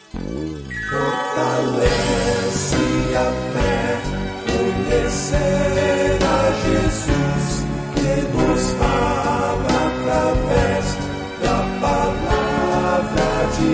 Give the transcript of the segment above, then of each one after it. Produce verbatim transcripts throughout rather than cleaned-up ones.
Fortalece a fé, conhecer a Jesus, que nos fala através da palavra de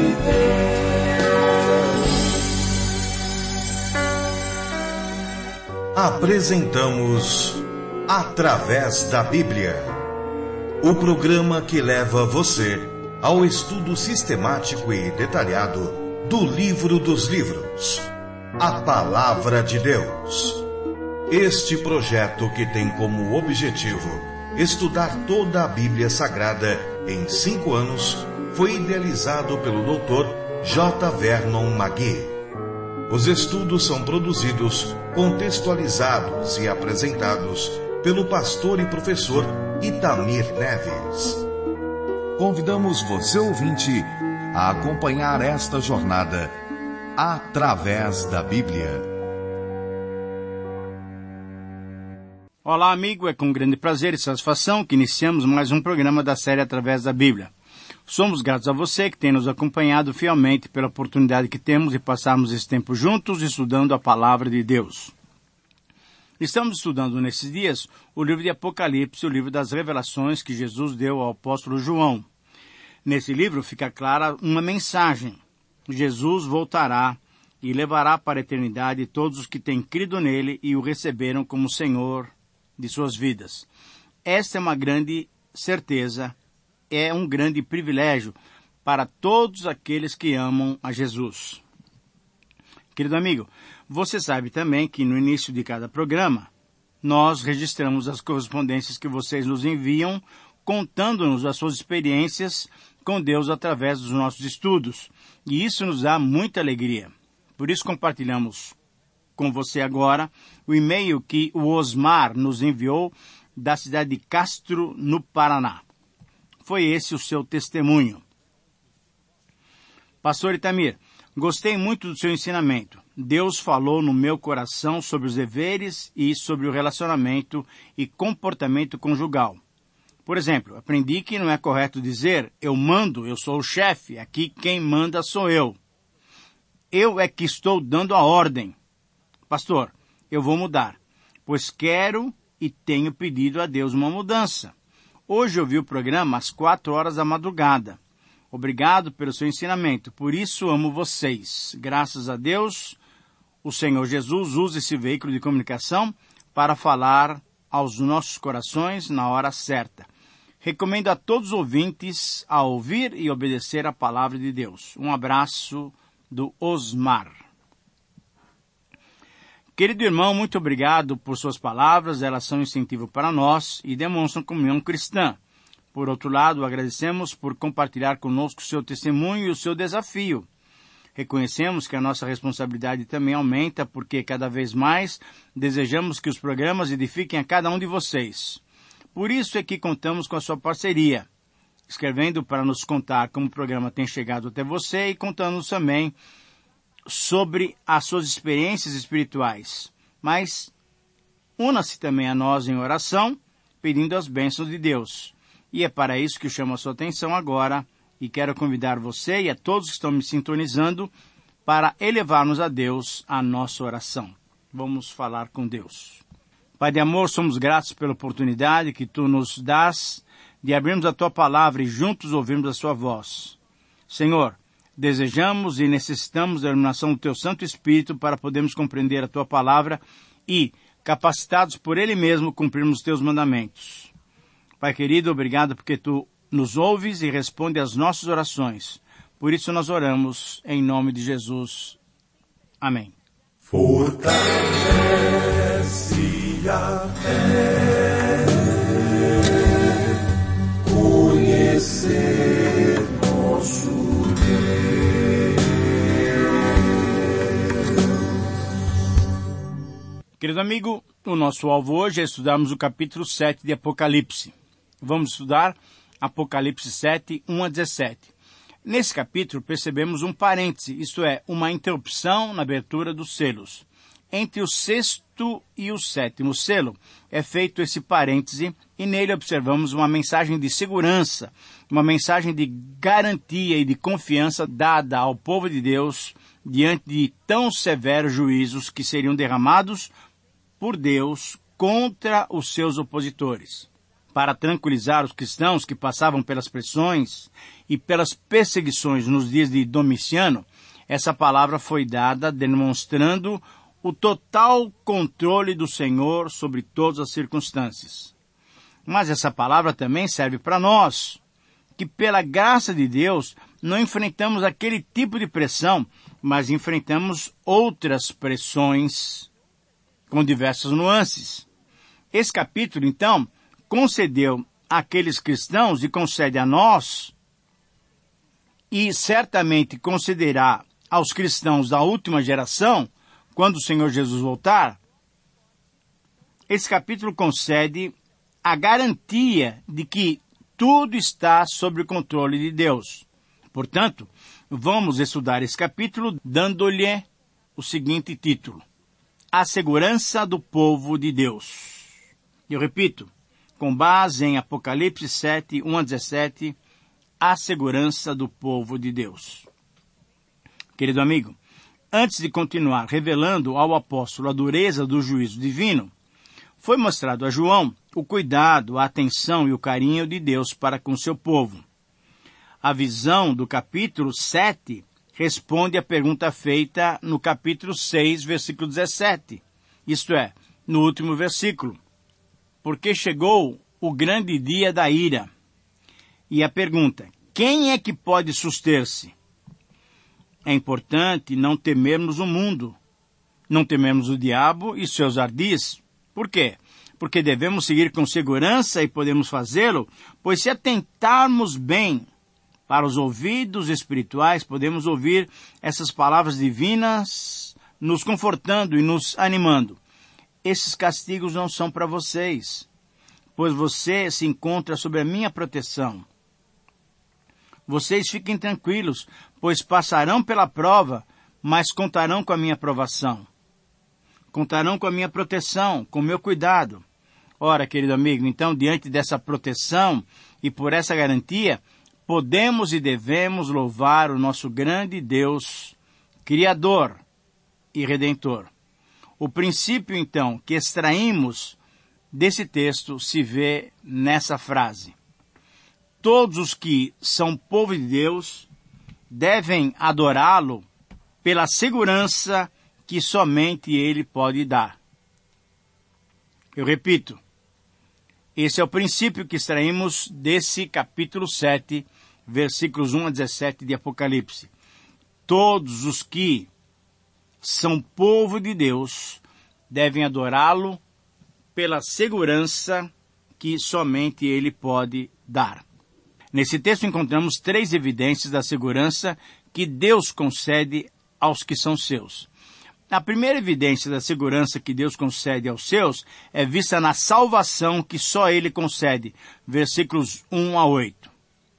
Deus. Apresentamos Através da Bíblia, o programa que leva você ao estudo sistemático e detalhado do livro dos livros, a Palavra de Deus. Este projeto, que tem como objetivo estudar toda a Bíblia Sagrada em cinco anos, foi idealizado pelo doutor J. Vernon McGee. Os estudos são produzidos, contextualizados e apresentados pelo pastor e professor Itamir Neves. Convidamos você, ouvinte, a acompanhar esta jornada através da Bíblia. Olá, amigo, é com grande prazer e satisfação que iniciamos mais um programa da série Através da Bíblia. Somos gratos a você que tem nos acompanhado fielmente pela oportunidade que temos de passarmos esse tempo juntos estudando a Palavra de Deus. Estamos estudando nesses dias o livro de Apocalipse, o livro das revelações que Jesus deu ao apóstolo João. Nesse livro fica clara uma mensagem: Jesus voltará e levará para a eternidade todos os que têm crido nele e o receberam como Senhor de suas vidas. Esta é uma grande certeza, é um grande privilégio para todos aqueles que amam a Jesus. Querido amigo, você sabe também que no início de cada programa, nós registramos as correspondências que vocês nos enviam, contando-nos as suas experiências com Deus através dos nossos estudos. E isso nos dá muita alegria. Por isso compartilhamos com você agora o e-mail que o Osmar nos enviou da cidade de Castro, no Paraná. Foi esse o seu testemunho. Pastor Itamir, gostei muito do seu ensinamento. Deus falou no meu coração sobre os deveres e sobre o relacionamento e comportamento conjugal. Por exemplo, aprendi que não é correto dizer, eu mando, eu sou o chefe, aqui quem manda sou eu. Eu é que estou dando a ordem. Pastor, eu vou mudar, pois quero e tenho pedido a Deus uma mudança. Hoje eu vi o programa às quatro horas da madrugada. Obrigado pelo seu ensinamento, por isso amo vocês. Graças a Deus, o Senhor Jesus usa esse veículo de comunicação para falar aos nossos corações na hora certa. Recomendo a todos os ouvintes a ouvir e obedecer a palavra de Deus. Um abraço do Osmar. Querido irmão, muito obrigado por suas palavras. Elas são incentivo para nós e demonstram comunhão cristã. Por outro lado, agradecemos por compartilhar conosco o seu testemunho e o seu desafio. Reconhecemos que a nossa responsabilidade também aumenta, porque cada vez mais desejamos que os programas edifiquem a cada um de vocês. Por isso é que contamos com a sua parceria, escrevendo para nos contar como o programa tem chegado até você e contando-nos também sobre as suas experiências espirituais. Mas una-se também a nós em oração, pedindo as bênçãos de Deus. E é para isso que eu chamo a sua atenção agora e quero convidar você e a todos que estão me sintonizando para elevarmos a Deus a nossa oração. Vamos falar com Deus. Pai de amor, somos gratos pela oportunidade que Tu nos dás de abrirmos a Tua palavra e juntos ouvirmos a Sua voz. Senhor, desejamos e necessitamos da iluminação do Teu Santo Espírito para podermos compreender a Tua palavra e, capacitados por Ele mesmo, cumprirmos os Teus mandamentos. Pai querido, obrigado porque Tu nos ouves e responde às nossas orações. Por isso nós oramos em nome de Jesus. Amém. Fortalece a fé, conhecer nosso Deus. Querido amigo, o nosso alvo hoje é estudarmos o capítulo sete de Apocalipse. Vamos estudar Apocalipse sete, um a dezessete. Nesse capítulo percebemos um parêntese, isto é, uma interrupção na abertura dos selos. Entre o sexto sexto e o sétimo selo. É feito esse parêntese e nele observamos uma mensagem de segurança, uma mensagem de garantia e de confiança dada ao povo de Deus diante de tão severos juízos que seriam derramados por Deus contra os seus opositores. Para tranquilizar os cristãos que passavam pelas pressões e pelas perseguições nos dias de Domiciano, essa palavra foi dada demonstrando o total controle do Senhor sobre todas as circunstâncias. Mas essa palavra também serve para nós, que pela graça de Deus não enfrentamos aquele tipo de pressão, mas enfrentamos outras pressões com diversas nuances. Esse capítulo, então, concedeu àqueles cristãos e concede a nós, e certamente concederá aos cristãos da última geração, quando o Senhor Jesus voltar. Esse capítulo concede a garantia de que tudo está sob o controle de Deus. Portanto, vamos estudar esse capítulo dando-lhe o seguinte título: A segurança do povo de Deus. Eu repito, com base em Apocalipse sete, um a dezessete, a segurança do povo de Deus. Querido amigo, antes de continuar revelando ao apóstolo a dureza do juízo divino, foi mostrado a João o cuidado, a atenção e o carinho de Deus para com seu povo. A visão do capítulo sete responde à pergunta feita no capítulo seis, versículo dezessete, isto é, no último versículo. Porque chegou o grande dia da ira. E a pergunta: quem é que pode suster-se? É importante não temermos o mundo, não temermos o diabo e seus ardis. Por quê? Porque devemos seguir com segurança e podemos fazê-lo, pois se atentarmos bem para os ouvidos espirituais, podemos ouvir essas palavras divinas nos confortando e nos animando. Esses castigos não são para vocês, pois você se encontra sob a minha proteção. Vocês fiquem tranquilos, pois passarão pela prova, mas contarão com a minha aprovação. Contarão com a minha proteção, com o meu cuidado. Ora, querido amigo, então, diante dessa proteção e por essa garantia, podemos e devemos louvar o nosso grande Deus, Criador e Redentor. O princípio, então, que extraímos desse texto se vê nessa frase: todos os que são povo de Deus devem adorá-lo pela segurança que somente Ele pode dar. Eu repito, esse é o princípio que extraímos desse capítulo sete, versículos um a dezessete de Apocalipse. Todos os que são povo de Deus devem adorá-lo pela segurança que somente Ele pode dar. Nesse texto encontramos três evidências da segurança que Deus concede aos que são seus. A primeira evidência da segurança que Deus concede aos seus é vista na salvação que só Ele concede, versículos um a oito.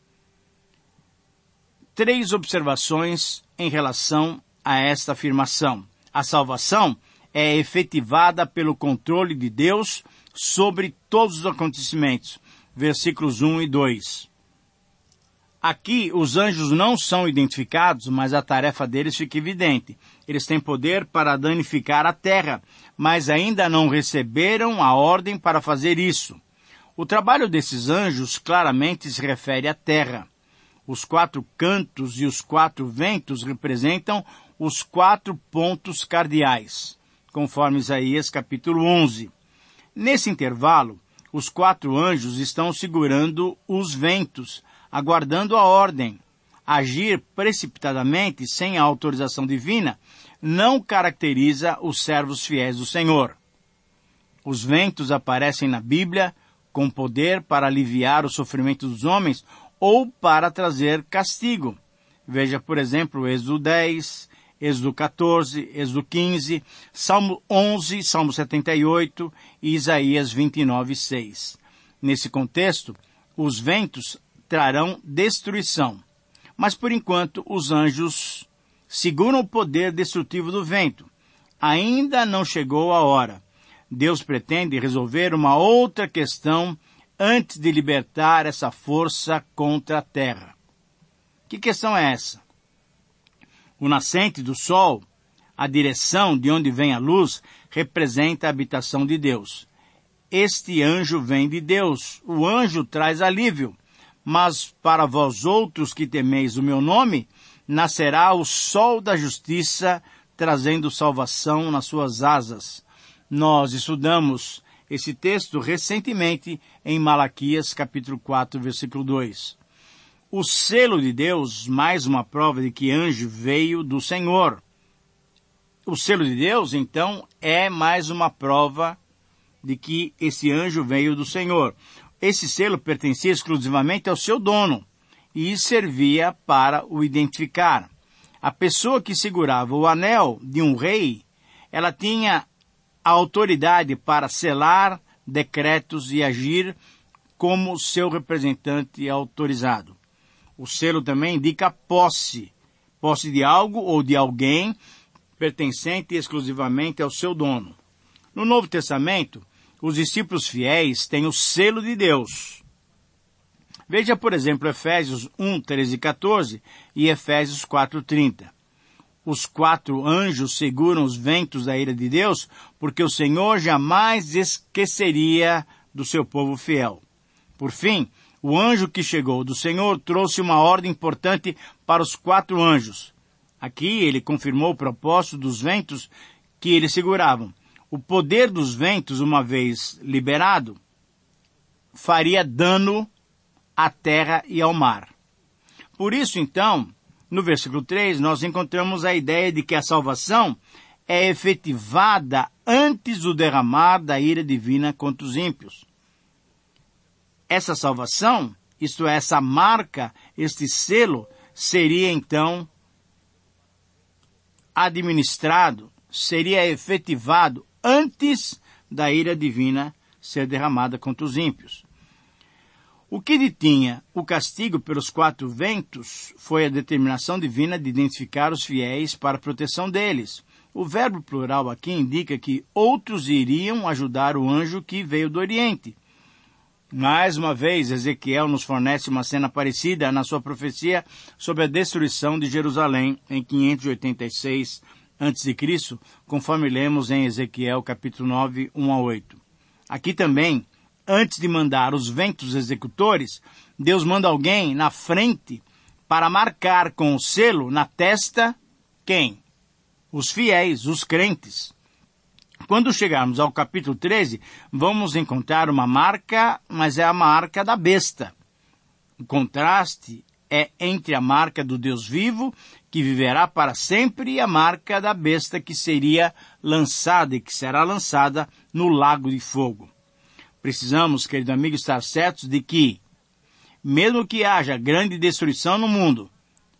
Três observações em relação a esta afirmação. A salvação é efetivada pelo controle de Deus sobre todos os acontecimentos, versículos um e dois. Aqui, os anjos não são identificados, mas a tarefa deles fica evidente. Eles têm poder para danificar a terra, mas ainda não receberam a ordem para fazer isso. O trabalho desses anjos claramente se refere à terra. Os quatro cantos e os quatro ventos representam os quatro pontos cardeais, conforme Isaías capítulo onze. Nesse intervalo, os quatro anjos estão segurando os ventos, aguardando a ordem. Agir precipitadamente, sem a autorização divina, não caracteriza os servos fiéis do Senhor. Os ventos aparecem na Bíblia com poder para aliviar o sofrimento dos homens ou para trazer castigo. Veja, por exemplo, Êxodo dez, Êxodo quatorze, Êxodo quinze, Salmo onze, Salmo setenta e oito e Isaías vinte e nove, seis. Nesse contexto, os ventos trarão destruição. Mas, por enquanto, os anjos seguram o poder destrutivo do vento. Ainda não chegou a hora. Deus pretende resolver uma outra questão antes de libertar essa força contra a terra. Que questão é essa? O nascente do sol, a direção de onde vem a luz, representa a habitação de Deus. Este anjo vem de Deus. O anjo traz alívio. Mas para vós outros que temeis o meu nome, nascerá o sol da justiça, trazendo salvação nas suas asas. Nós estudamos esse texto recentemente em Malaquias, capítulo quatro, versículo dois. O selo de Deus, mais uma prova de que anjo veio do Senhor. O selo de Deus, então, é mais uma prova de que esse anjo veio do Senhor. Esse selo pertencia exclusivamente ao seu dono e servia para o identificar. A pessoa que segurava o anel de um rei, ela tinha a autoridade para selar decretos e agir como seu representante autorizado. O selo também indica posse, posse de algo ou de alguém pertencente exclusivamente ao seu dono. No Novo Testamento, os discípulos fiéis têm o selo de Deus. Veja, por exemplo, Efésios um, treze e quatorze e Efésios quatro, trinta. Os quatro anjos seguram os ventos da ira de Deus, porque o Senhor jamais esqueceria do seu povo fiel. Por fim, o anjo que chegou do Senhor trouxe uma ordem importante para os quatro anjos. Aqui ele confirmou o propósito dos ventos que eles seguravam. O poder dos ventos, uma vez liberado, faria dano à terra e ao mar. Por isso, então, no versículo três, nós encontramos a ideia de que a salvação é efetivada antes do derramar da ira divina contra os ímpios. Essa salvação, isto é, essa marca, este selo, seria então administrado, seria efetivado antes da ira divina ser derramada contra os ímpios. O que detinha o castigo pelos quatro ventos foi a determinação divina de identificar os fiéis para a proteção deles. O verbo plural aqui indica que outros iriam ajudar o anjo que veio do Oriente. Mais uma vez, Ezequiel nos fornece uma cena parecida na sua profecia sobre a destruição de Jerusalém em quinhentos e oitenta e seis antes de Cristo, conforme lemos em Ezequiel capítulo nove, um a oito. Aqui também, antes de mandar os ventos executores, Deus manda alguém na frente para marcar com o selo na testa quem? Os fiéis, os crentes. Quando chegarmos ao capítulo treze, vamos encontrar uma marca, mas é a marca da besta. O contraste é entre a marca do Deus vivo, que viverá para sempre, e a marca da besta que seria lançada e que será lançada no lago de fogo. Precisamos, querido amigo, estar certos de que, mesmo que haja grande destruição no mundo,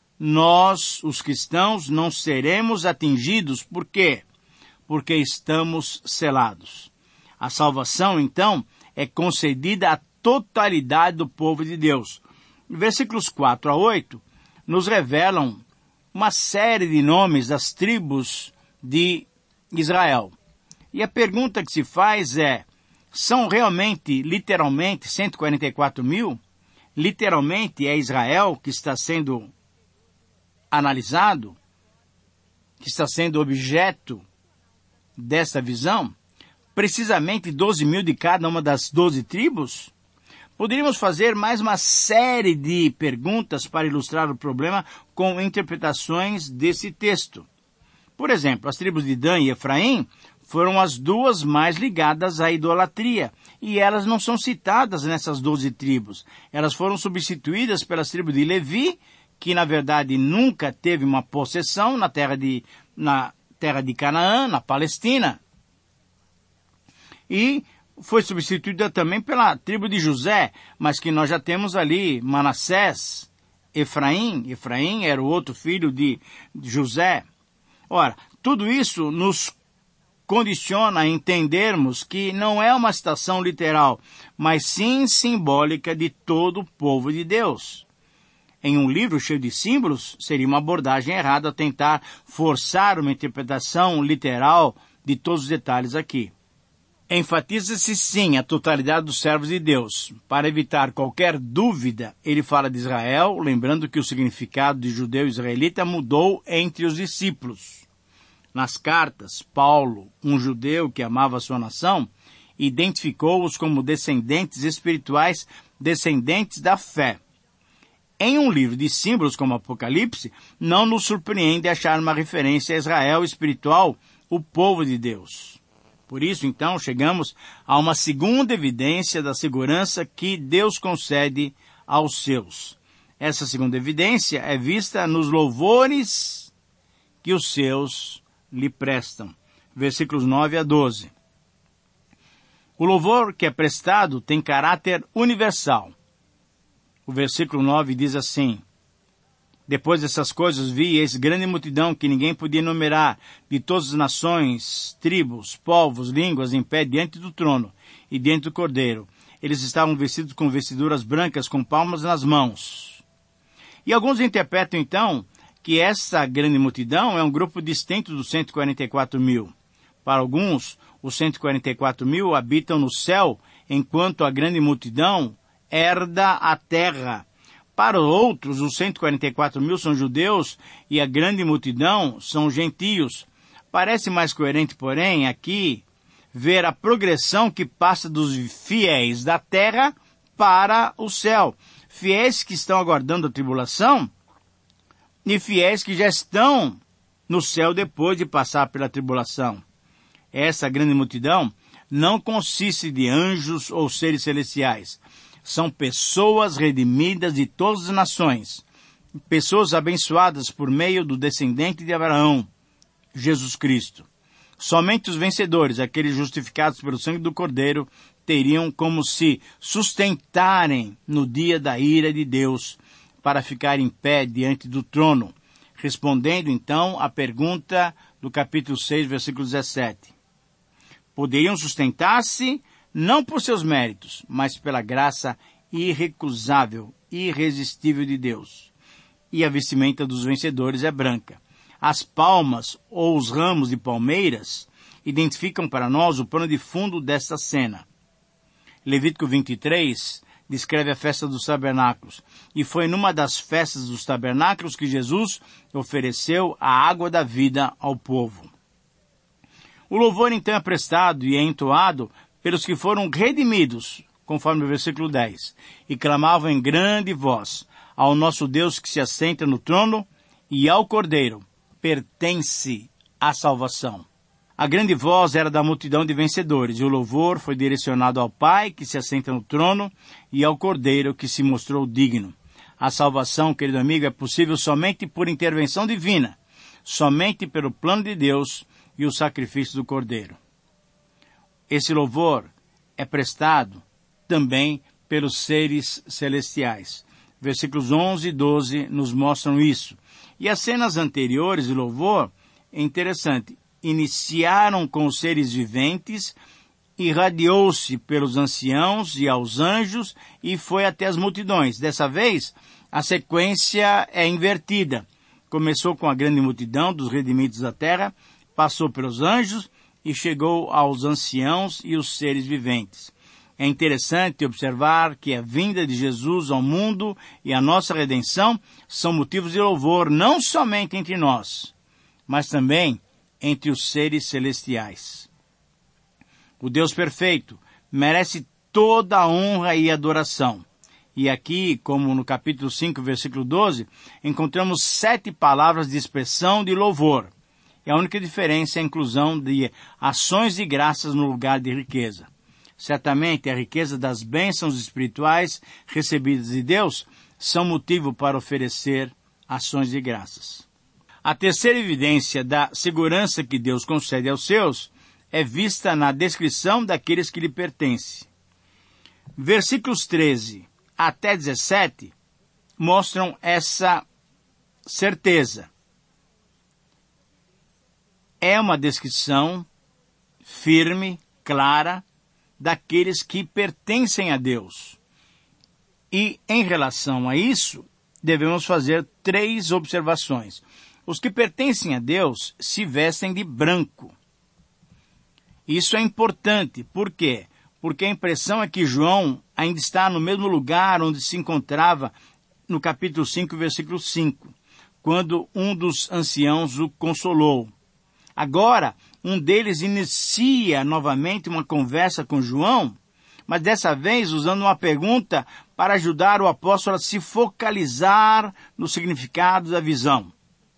nós, os cristãos, não seremos atingidos. Por quê? Porque estamos selados. A salvação, então, é concedida à totalidade do povo de Deus. Versículos quatro a oito nos revelam uma série de nomes das tribos de Israel. E a pergunta que se faz é, são realmente, literalmente, cento e quarenta e quatro mil? Literalmente é Israel que está sendo analisado? Que está sendo objeto desta visão? Precisamente doze mil de cada uma das doze tribos? Poderíamos fazer mais uma série de perguntas para ilustrar o problema com interpretações desse texto. Por exemplo, as tribos de Dan e Efraim foram as duas mais ligadas à idolatria, e elas não são citadas nessas doze tribos. Elas foram substituídas pelas tribos de Levi, que na verdade nunca teve uma possessão na terra de, na terra de Canaã, na Palestina. E foi substituída também pela tribo de José, mas que nós já temos ali Manassés, Efraim. Efraim era o outro filho de José. Ora, tudo isso nos condiciona a entendermos que não é uma citação literal, mas sim simbólica de todo o povo de Deus. Em um livro cheio de símbolos, seria uma abordagem errada tentar forçar uma interpretação literal de todos os detalhes aqui. Enfatiza-se sim a totalidade dos servos de Deus. Para evitar qualquer dúvida, ele fala de Israel, lembrando que o significado de judeu e israelita mudou entre os discípulos. Nas cartas, Paulo, um judeu que amava a sua nação, identificou-os como descendentes espirituais, descendentes da fé. Em um livro de símbolos como Apocalipse, não nos surpreende achar uma referência a Israel espiritual, o povo de Deus. Por isso, então, chegamos a uma segunda evidência da segurança que Deus concede aos seus. Essa segunda evidência é vista nos louvores que os seus lhe prestam. Versículos nove a doze. O louvor que é prestado tem caráter universal. O versículo nove diz assim: Depois dessas coisas vi e eis grande multidão que ninguém podia enumerar, de todas as nações, tribos, povos, línguas, em pé diante do trono e diante do Cordeiro. Eles estavam vestidos com vestiduras brancas, com palmas nas mãos. E alguns interpretam então que essa grande multidão é um grupo distinto dos cento e quarenta e quatro mil. Para alguns, os cento e quarenta e quatro mil habitam no céu, enquanto a grande multidão herda a terra. Para outros, os cento e quarenta e quatro mil são judeus e a grande multidão são gentios. Parece mais coerente, porém, aqui, ver a progressão que passa dos fiéis da terra para o céu. Fiéis que estão aguardando a tribulação e fiéis que já estão no céu depois de passar pela tribulação. Essa grande multidão não consiste de anjos ou seres celestiais. São pessoas redimidas de todas as nações, pessoas abençoadas por meio do descendente de Abraão, Jesus Cristo. Somente os vencedores, aqueles justificados pelo sangue do Cordeiro, teriam como se sustentarem no dia da ira de Deus, para ficar em pé diante do trono, respondendo então à pergunta do capítulo seis, versículo dezessete. Poderiam sustentar-se não por seus méritos, mas pela graça irrecusável, irresistível de Deus. E a vestimenta dos vencedores é branca. As palmas ou os ramos de palmeiras identificam para nós o pano de fundo desta cena. Levítico vinte e três descreve a festa dos tabernáculos, e foi numa das festas dos tabernáculos que Jesus ofereceu a água da vida ao povo. O louvor então é prestado e é entoado pelos que foram redimidos, conforme o versículo dez, e clamavam em grande voz ao nosso Deus que se assenta no trono e ao Cordeiro pertence a salvação. A grande voz era da multidão de vencedores, e o louvor foi direcionado ao Pai que se assenta no trono e ao Cordeiro que se mostrou digno. A salvação, querido amigo, é possível somente por intervenção divina, somente pelo plano de Deus e o sacrifício do Cordeiro. Esse louvor é prestado também pelos seres celestiais. Versículos onze e doze nos mostram isso. E as cenas anteriores do louvor, é interessante, iniciaram com os seres viventes, irradiou-se pelos anciãos e aos anjos e foi até as multidões. Dessa vez, a sequência é invertida. Começou com a grande multidão dos redimidos da terra, passou pelos anjos e chegou aos anciãos e os seres viventes. É interessante observar que a vinda de Jesus ao mundo e a nossa redenção são motivos de louvor não somente entre nós, mas também entre os seres celestiais. O Deus perfeito merece toda a honra e adoração. E aqui, como no capítulo cinco, versículo doze, encontramos sete palavras de expressão de louvor. E a única diferença é a inclusão de ações de graças no lugar de riqueza. Certamente, a riqueza das bênçãos espirituais recebidas de Deus são motivo para oferecer ações de graças. A terceira evidência da segurança que Deus concede aos seus é vista na descrição daqueles que lhe pertencem. Versículos treze até dezessete mostram essa certeza. É uma descrição firme, clara, daqueles que pertencem a Deus. E, em relação a isso, devemos fazer três observações. Os que pertencem a Deus se vestem de branco. Isso é importante. Por quê? Porque a impressão é que João ainda está no mesmo lugar onde se encontrava no capítulo cinco, versículo cinco, quando um dos anciãos o consolou. Agora, um deles inicia novamente uma conversa com João, mas dessa vez usando uma pergunta para ajudar o apóstolo a se focalizar no significado da visão.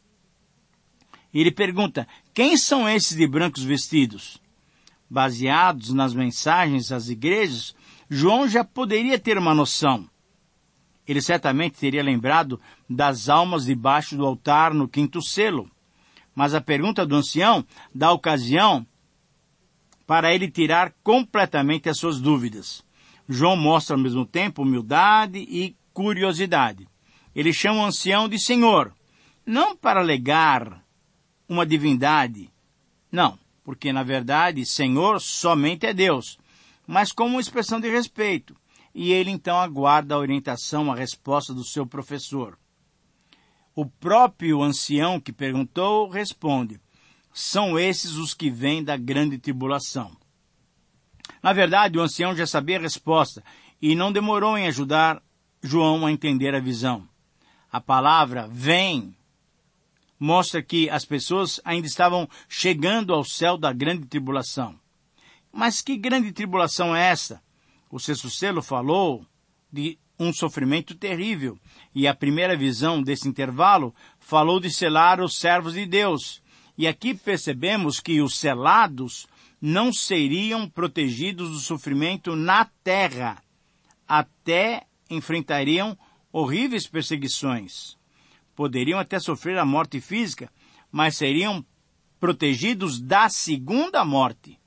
Ele pergunta: quem são esses de brancos vestidos? Baseados nas mensagens às igrejas, João já poderia ter uma noção. Ele certamente teria lembrado das almas debaixo do altar no quinto selo. Mas a pergunta do ancião dá ocasião para ele tirar completamente as suas dúvidas. João mostra ao mesmo tempo humildade e curiosidade. Ele chama o ancião de Senhor, não para alegar uma divindade, não, porque na verdade Senhor somente é Deus, mas como uma expressão de respeito. E ele então aguarda a orientação, a resposta do seu professor. O próprio ancião que perguntou responde: são esses os que vêm da grande tribulação. Na verdade, o ancião já sabia a resposta e não demorou em ajudar João a entender a visão. A palavra vem mostra que as pessoas ainda estavam chegando ao céu da grande tribulação. Mas que grande tribulação é essa? O sexto selo falou de um sofrimento terrível, e a primeira visão desse intervalo falou de selar os servos de Deus. E aqui percebemos que os selados não seriam protegidos do sofrimento na terra, até enfrentariam horríveis perseguições. Poderiam até sofrer a morte física, mas seriam protegidos da segunda morte.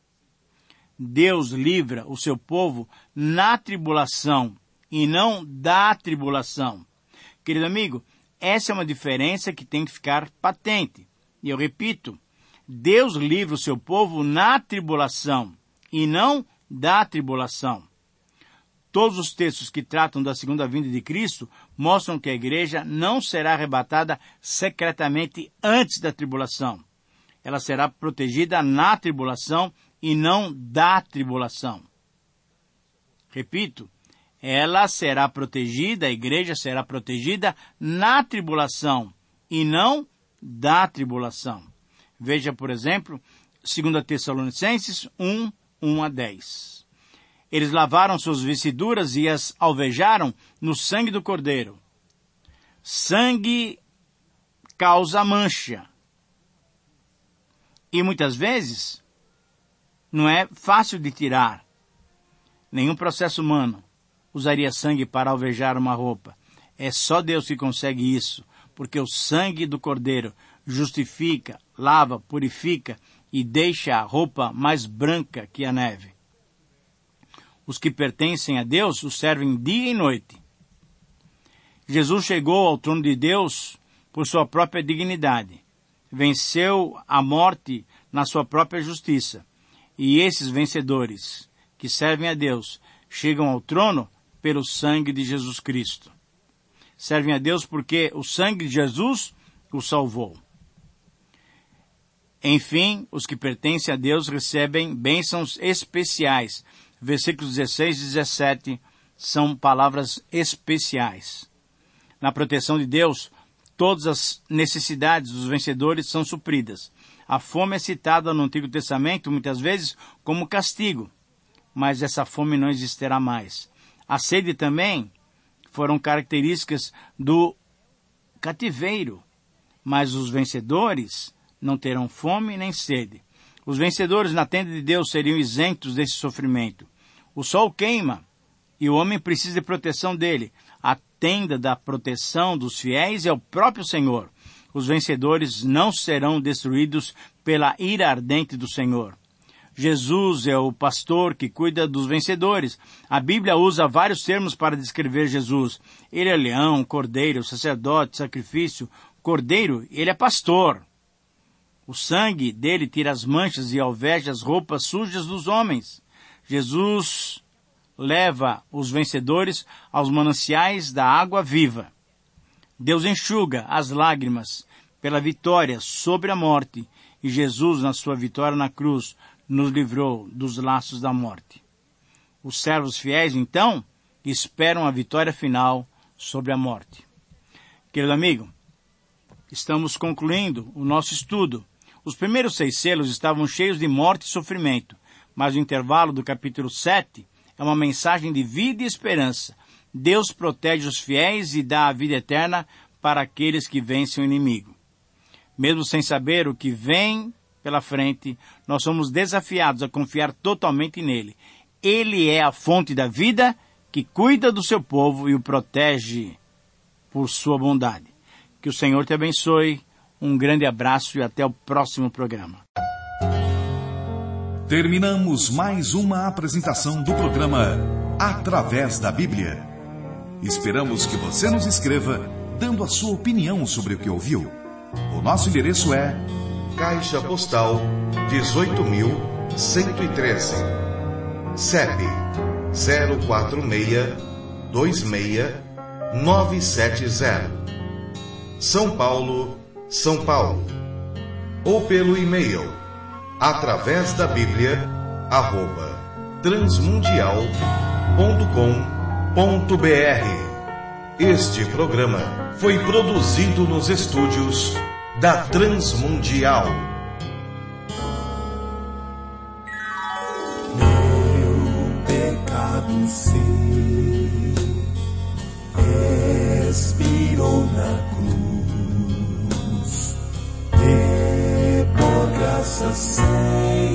Deus livra o seu povo na tribulação e não da tribulação. Querido amigo, essa é uma diferença que tem que ficar patente. E eu repito, Deus livra o seu povo na tribulação e não da tribulação. Todos os textos que tratam da segunda vinda de Cristo mostram que a igreja não será arrebatada secretamente antes da tribulação. Ela será protegida na tribulação e não da tribulação. Repito, ela será protegida, a igreja será protegida na tribulação e não da tribulação. Veja, por exemplo, dois Tessalonicenses um, um a dez. Eles lavaram suas vestiduras e as alvejaram no sangue do Cordeiro. Sangue causa mancha. E muitas vezes não é fácil de tirar. Nenhum processo humano usaria sangue para alvejar uma roupa. É só Deus que consegue isso, porque o sangue do Cordeiro justifica, lava, purifica e deixa a roupa mais branca que a neve. Os que pertencem a Deus o servem dia e noite. Jesus chegou ao trono de Deus por sua própria dignidade. Venceu a morte na sua própria justiça. E esses vencedores, que servem a Deus, chegam ao trono pelo sangue de Jesus Cristo. Servem a Deus porque o sangue de Jesus os salvou. Enfim, os que pertencem a Deus recebem bênçãos especiais. Versículos dezesseis e dezessete são palavras especiais. Na proteção de Deus, todas as necessidades dos vencedores são supridas. A fome é citada no Antigo Testamento muitas vezes como castigo, mas essa fome não existirá mais. A sede também foram características do cativeiro, mas os vencedores não terão fome nem sede. Os vencedores na tenda de Deus seriam isentos desse sofrimento. O sol queima e o homem precisa de proteção dele. A tenda da proteção dos fiéis é o próprio Senhor. Os vencedores não serão destruídos pela ira ardente do Senhor. Jesus é o pastor que cuida dos vencedores. A Bíblia usa vários termos para descrever Jesus. Ele é leão, cordeiro, sacerdote, sacrifício. Cordeiro, ele é pastor. O sangue dele tira as manchas e alveja as roupas sujas dos homens. Jesus leva os vencedores aos mananciais da água viva. Deus enxuga as lágrimas pela vitória sobre a morte, e Jesus, na sua vitória na cruz, nos livrou dos laços da morte. Os servos fiéis, então, esperam a vitória final sobre a morte. Querido amigo, estamos concluindo o nosso estudo. Os primeiros seis selos estavam cheios de morte e sofrimento, mas o intervalo do capítulo sete é uma mensagem de vida e esperança. Deus protege os fiéis e dá a vida eterna para aqueles que vencem o inimigo. Mesmo sem saber o que vem pela frente, nós somos desafiados a confiar totalmente nele. Ele é a fonte da vida que cuida do seu povo e o protege por sua bondade. Que o Senhor te abençoe. Um grande abraço e até o próximo programa. Terminamos mais uma apresentação do programa Através da Bíblia. Esperamos que você nos escreva dando a sua opinião sobre o que ouviu. O nosso endereço é Caixa Postal dezoito mil cento e treze, C E P zero quatro seis dois seis nove sete zero, São Paulo, São Paulo. Ou pelo e-mail através da Bíblia arroba transmundial ponto com ponto br. Este programa foi produzido nos estúdios da Transmundial. Meu pecado sei, expirou na cruz, e por graça sei.